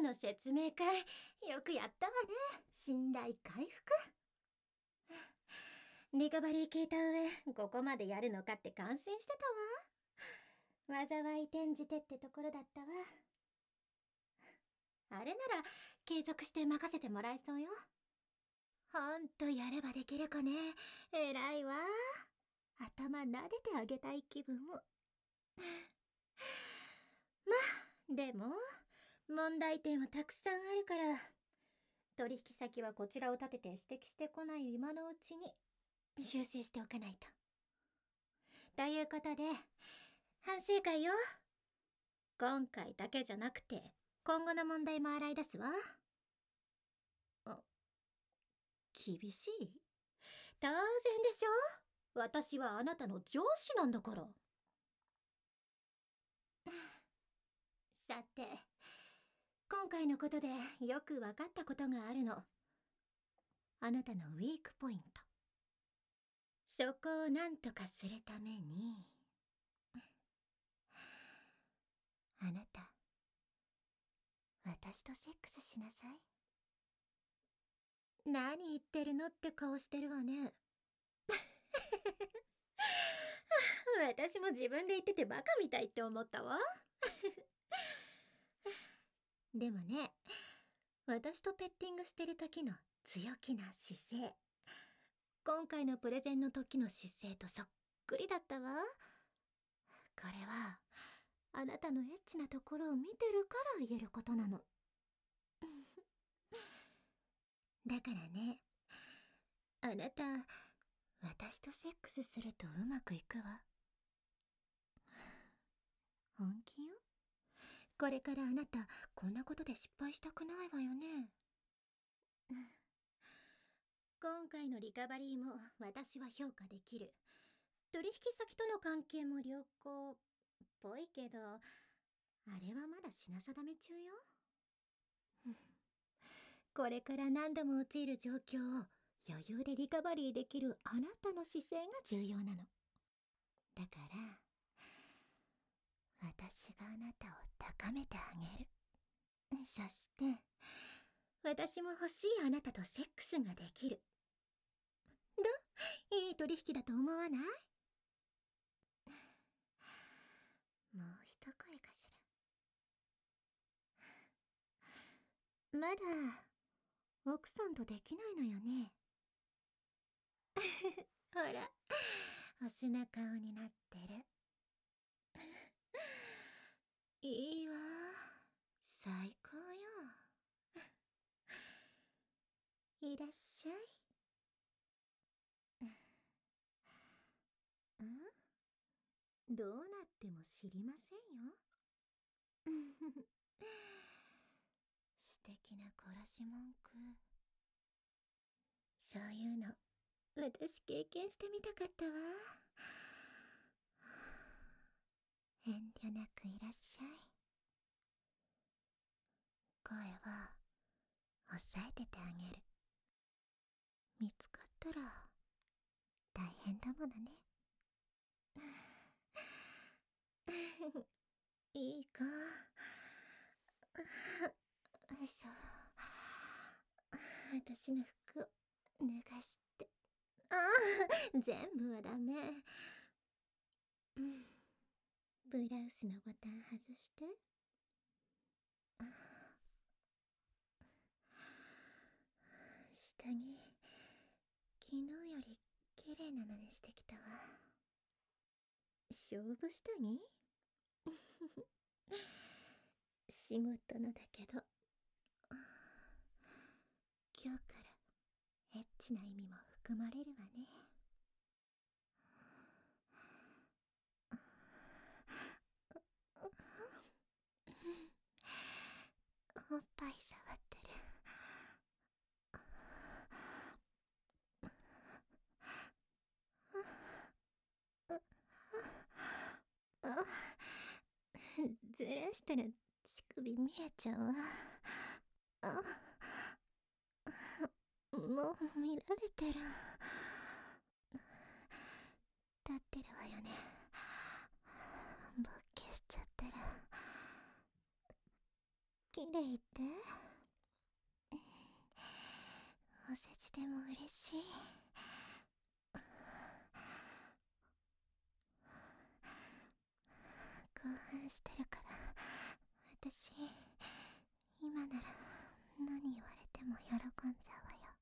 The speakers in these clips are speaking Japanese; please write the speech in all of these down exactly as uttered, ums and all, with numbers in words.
の説明会、よくやったわね。信頼回復。リカバリー聞いた上、ここまでやるのかって感心してたわ。災い転じてってところだったわ。あれなら継続して任せてもらえそうよ。ほんとやればできる子ね。偉いわ。頭撫でてあげたい気分も。まあでも問題点はたくさんあるから、取引先はこちらを立てて指摘してこない今のうちに修正しておかないと。ということで反省会よ。今回だけじゃなくて今後の問題も洗い出すわ。あ、厳しい？当然でしょ。私はあなたの上司なんだから。さて、今回のことでよく分かったことがあるの。あなたのウィークポイント。そこを何とかするために、あなた、私とセックスしなさい。何言ってるのって顔してるわね。私も自分で言っててバカみたいって思ったわ。でもね、私とペッティングしてる時の強気な姿勢、今回のプレゼンの時の姿勢とそっくりだったわ。これはあなたのエッチなところを見てるから言えることなの。だからね、あなた、私とセックスするとうまくいくわ。本気よ。これからあなた、こんなことで失敗したくないわよね。今回のリカバリーも私は評価できる。取引先との関係も良好っぽいけど、あれはまだ品定め中よ。これから何度も陥る状況を余裕でリカバリーできるあなたの姿勢が重要なの。だから私があなたを高めてあげる。そして私も欲しいあなたとセックスができる。どう？いい取引だと思わない？もう一声かしら。まだ奥さんとできないのよね。ほら、お酢な顔になってる。いいわ、最高よ。いらっしゃい。ん？どうなっても知りませんよ。素敵な懲らし文句。そういうの私経験してみたかったわ。遠慮なくいらっしゃい。声は抑えててあげる。見つかったら大変だものね。いい子。よいしょ。私の服を脱がして。ああ、全部はダメ。ブラウスのボタン外して。下着、昨日より綺麗なのにしてきたわ。勝負下着？仕事のだけど、今日からエッチな意味も含まれるわね。おっぱい触ってる。あ、ずらしたら乳首見えちゃうわ。あ、もう見られてる。立ってるわよね。勃起しちゃってる。 綺麗って？お世辞でも嬉しい。興奮してるから、私今なら何言われても喜んじゃうわよ。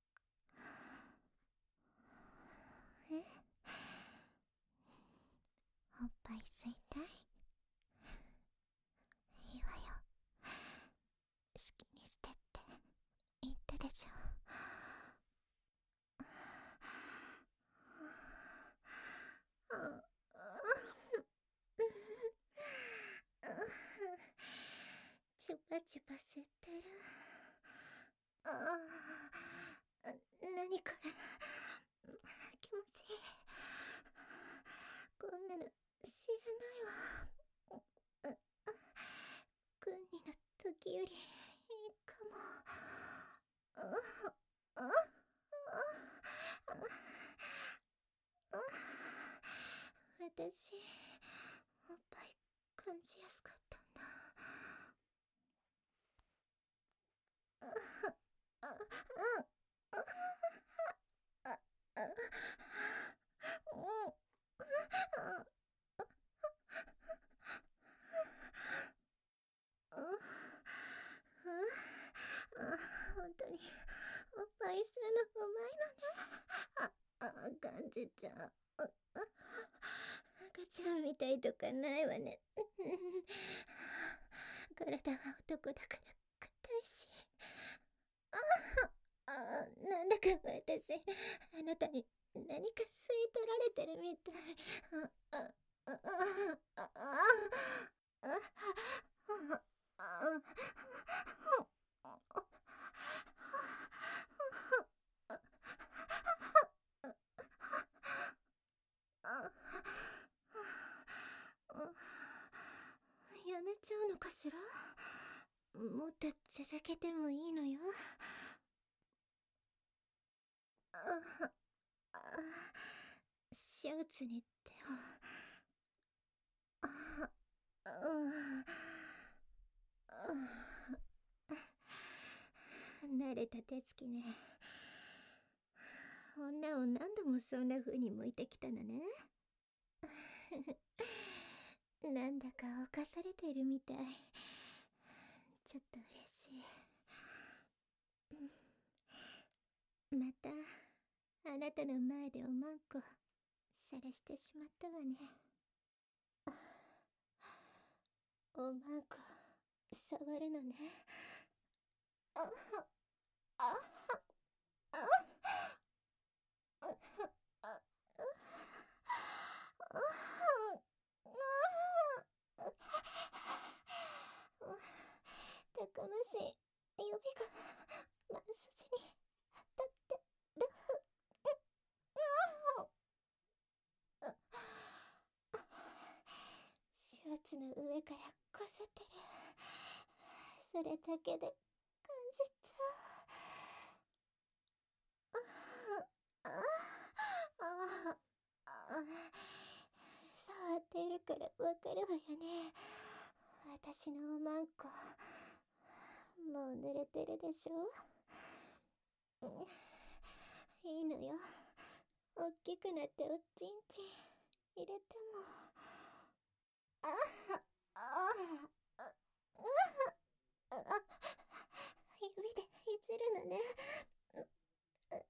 え？おっぱい吸いたい？いいわよ。好きにしてって言ったでしょ。チュパチュパ吸ってる。ああ、何これ、気持ちいい。こんなの知らないわ。君にの時よりいいかも。ああああ、私おっぱい感じやすかったんだ。本当におっぱい吸うのうまいのね。あ、あ、感じちゃう。赤ちゃんみたいとかないわね。体は男だから硬いし。ああ、なんだか私、あなたに何か吸い取られてるみたい。あ、あ、あ、あ、あ、あ、あ、やめちゃうのかしら？もっと続けてもいいのよ。あ、あ、シャツに手を。あ、うん慣れた手つきね。女を何度もそんな風に向いてきたのね。なんだか犯されてるみたい。ちょっと嬉しい。またあなたの前でおまんこ晒してしまったわね。おまんこ触るのね。あああたくましい指がま筋に当たってる。シャツの上からこすってる。それだけで感じちゃう。あああ、触っているからわかるわよね。私のおまんこもう濡れてるでしょ。いいのよ。おっきくなっておちんちん入れても。あああああ、指でいじるのね。指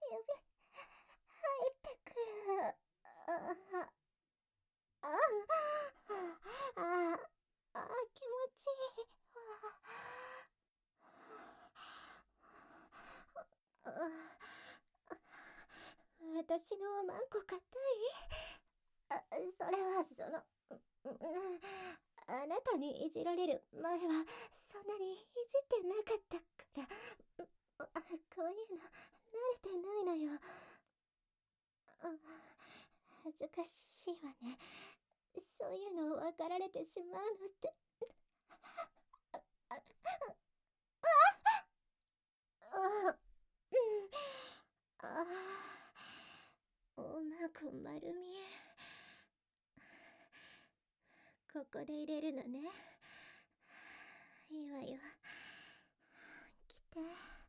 入ってくる。あああああ、気持ちいいわ。私のおまんこ硬い？あ、それはその、あなたにいじられる前はそんなにいじってなかったから。こういうの慣れてないのよ。恥ずかしいわね。そういうのを分かられてしまうのって。あ、うん、あ、おまこ丸見え。ここで入れるのね。 いいわよ。来て。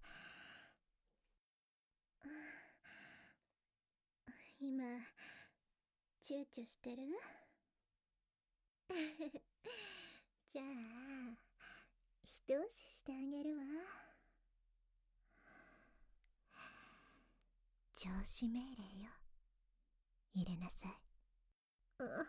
今、チューチュしてる？じゃあ、一押ししてあげるわ。上司命令よ。入れなさい。うっ。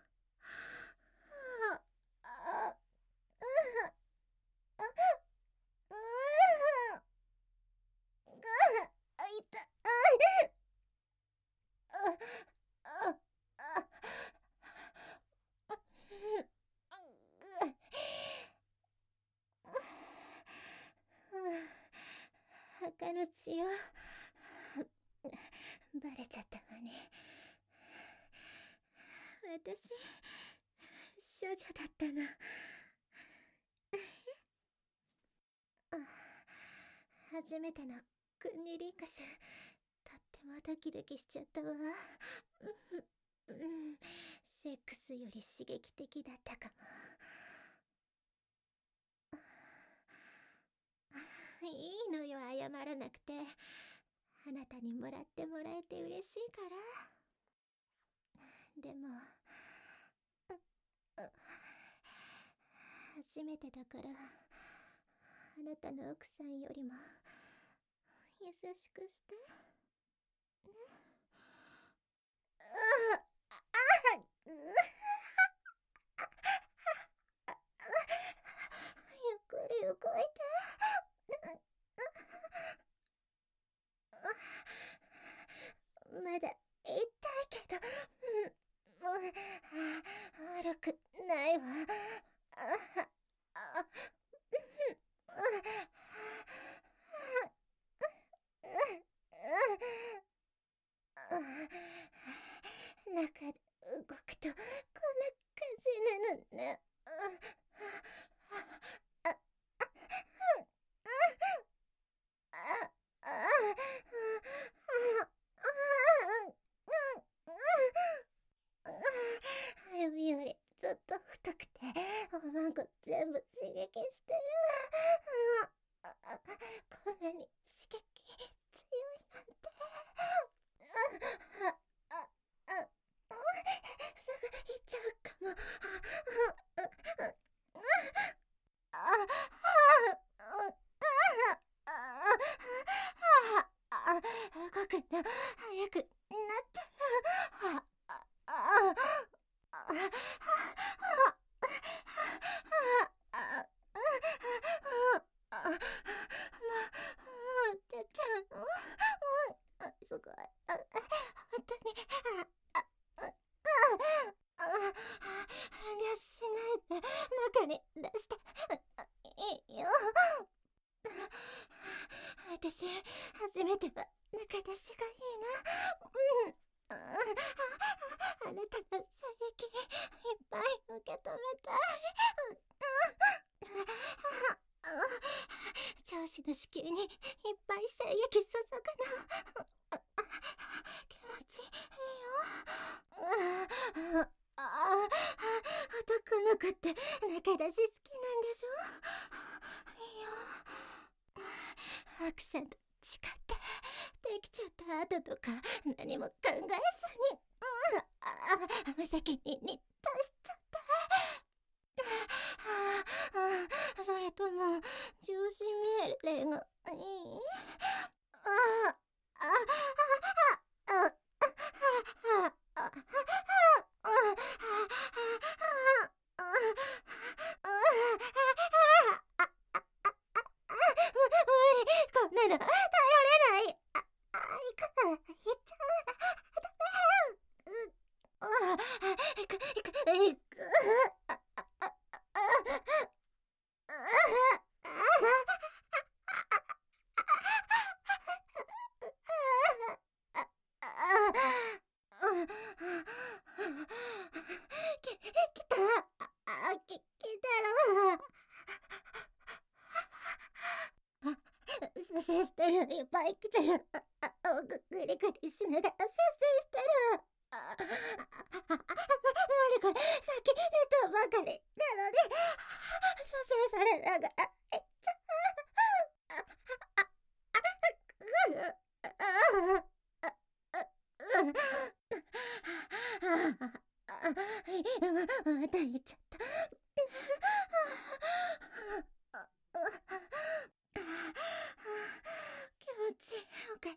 赤の血よ。バレちゃったわね。私、少女だったの。初めてのクンニリンクス、とってもドキドキしちゃったわ。うん、セックスより刺激的だったかも。いいのよ、謝らなくて。あなたにもらってもらえて嬉しいから。でも、初めてだから、あなたの奥さんよりも優しくして。ね。ゆっくり動いて。まだ痛いけど、もう悪くないわ。中で動くとこんな感じなのね。指よりずっと太くておまんこ全部刺激してる。こんなに刺激強いなんて。すぐ行っちゃうかも。動くの早くなってる。出ちゃうの？すごい。本当に。遠慮しないで中に出していいよ。私、初めては中出しがいいな。うん。あなたの射撃いっぱい受け止めたい。上司の子宮にいっぱい精液注ぐの。気持ちいいよ。男の子って中出し好きなんでしょ？いいよ。奥さんと誓ってできちゃった後とか何も考えずに、うん、無責任に出しちゃって。それとも上司命令がいい？ああああこんなの耐えられない。あ、あ、行く、行っちゃう。ダメ。行く、行く、行く。き、来た。あ、き、来たろ。射精してる。いっぱい来てる。あ、あ、ぐ、ぐりぐりしながら射精してる。あ、なにこれ、さっき言ったばかりなのに。 射精されながら、えっちゃ、また言っちゃった。気持ちよかった。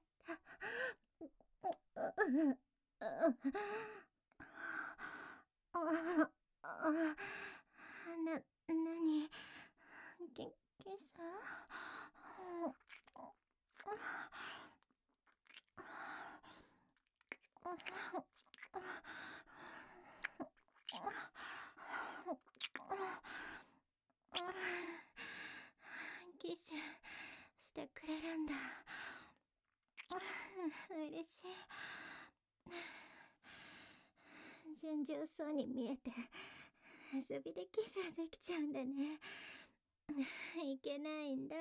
な、なに、け、今朝キスしてくれるんだ。嬉しい。純情そうに見えて遊びでキスできちゃうんだね。いけないんだ。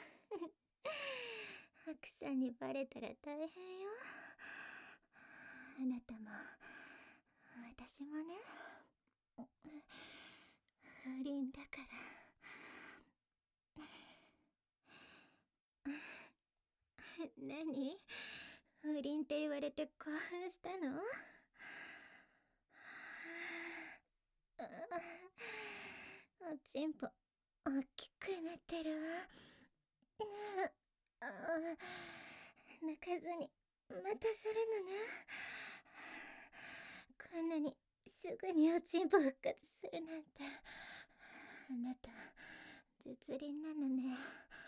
白さんにバレたら大変よ。あなたも私もね、不倫だから。何？不倫って言われて興奮したの？おちんぽ大きくなってるわ。泣かずにまたするのね。こんなにすぐにおちんぽ復活するなんて。あなた絶倫なのね。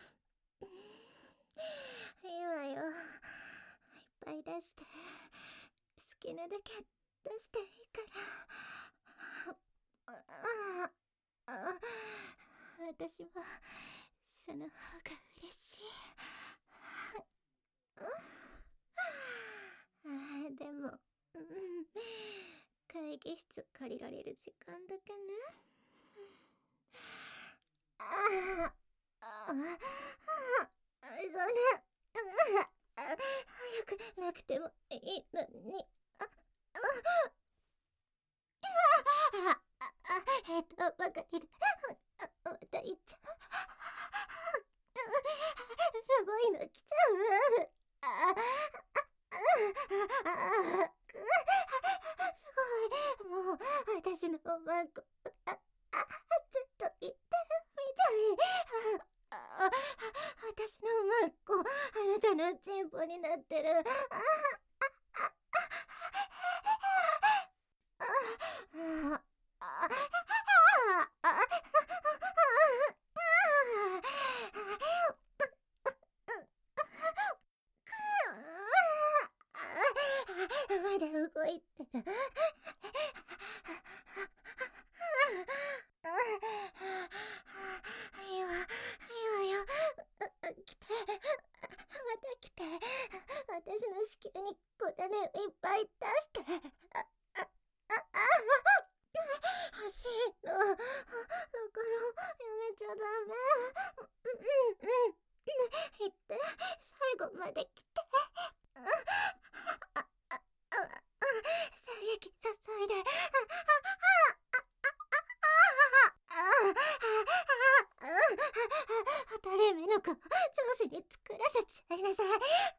いいわよ、いっぱい出して、好きなだけ出していいから。ああ、私もその方が嬉しい。あ、でも、うん、会議室借りられる時間だけね。ああ、ああ、そんな、早くなくてもいいのに。ああああ、えっとばかりで、また言っちゃう。すごいの来ちゃう。ああ、すごい、もう私のおまんこ、あ、あ、ずっと言ってるみたい。あ、私のおまんこ、あなたのチンポになってる。あ、まだ動いてる。いいわ、いいわよ。来て、また来て。私の子宮に小種をいっぱい出して。あ、あ、あ、あ、欲しいの。だから、やめちゃダメ。うん、うん、うん。言って、最後まで来て。あ、あ、あ、あ、精液注いで。あ、あ、あ、二人目の子、上司に作らせちゃいなさい。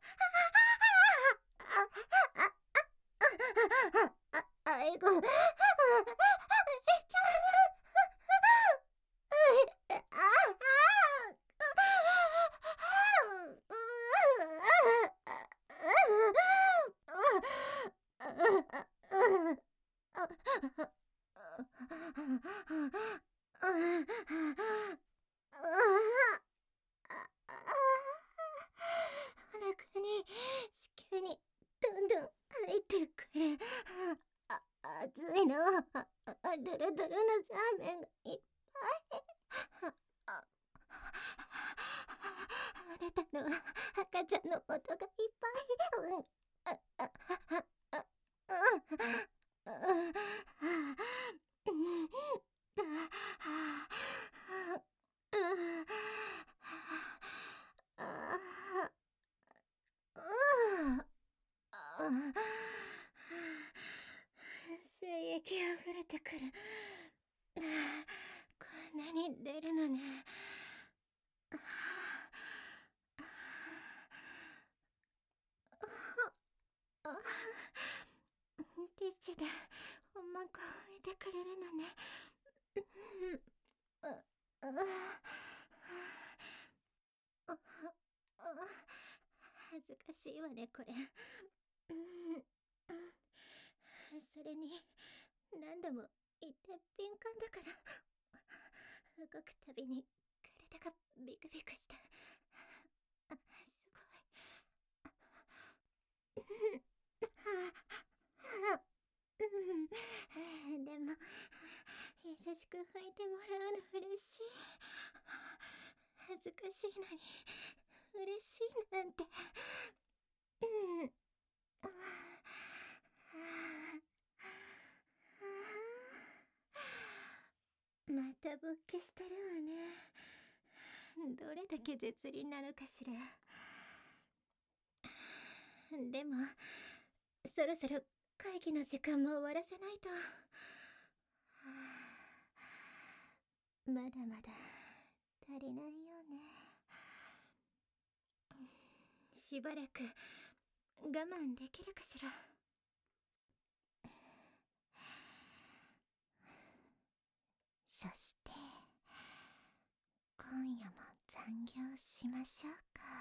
あいご、めっちお腹に子宮にどんどん入ってくる。あ、熱いの。あ、ドロドロのザーメンがいっぱい。あ、あなたの赤ちゃんの音がいっぱい。うん、あ、あ、あ、あ、あ、精液が溢れてくる。こんなに出ずかしいわねこれ。うん、それに何度も言って敏感だから、動くたびに体がビクビクして、あ、すごい。うん、でも優しく拭いてもらうの嬉しい。恥ずかしいのに嬉しいなんて。うん。また勃起してるわね。どれだけ絶倫なのかしら。でもそろそろ会議の時間も終わらせないと。まだまだ足りないよね。しばらく我慢できるかしら。そして今夜も残業しましょうか。